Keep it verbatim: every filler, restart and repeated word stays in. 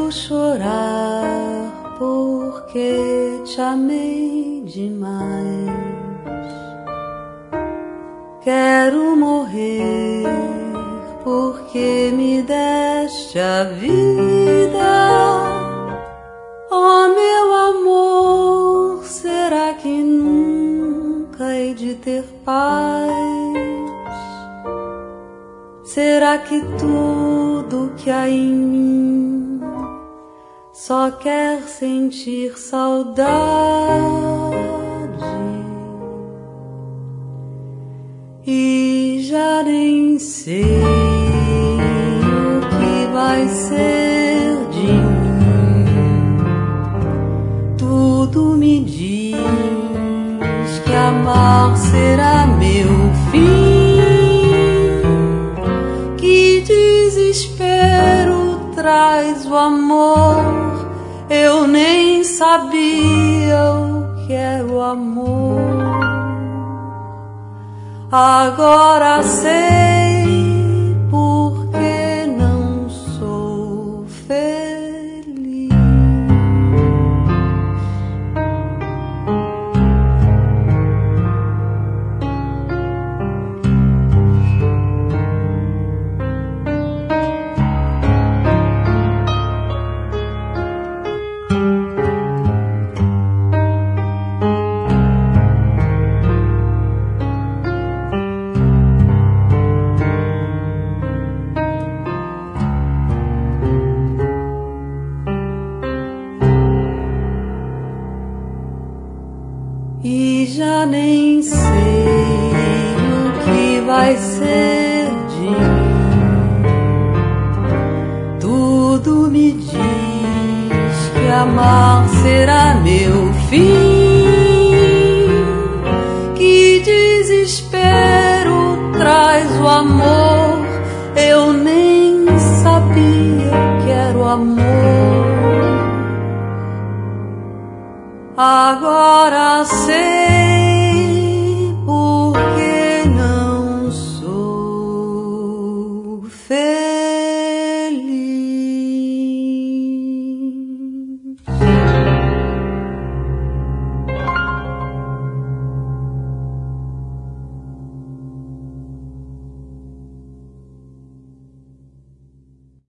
Quero chorar porque te amei demais. Quero morrer porque me deste a vida. Oh, meu amor, será que nunca hei de ter paz? Será que tudo que há em mim só quer sentir saudade? E já nem sei o que vai ser de mim. Tudo me diz que amar será meu fim. Que desespero traz o amor. Eu nem sabia o que era o amor. Agora sei por que não sou feliz. E já nem sei o que vai ser de mim. Tudo me diz que amar será meu fim. Que desespero traz o amor. Eu nem sabia que era o amor. Agora sei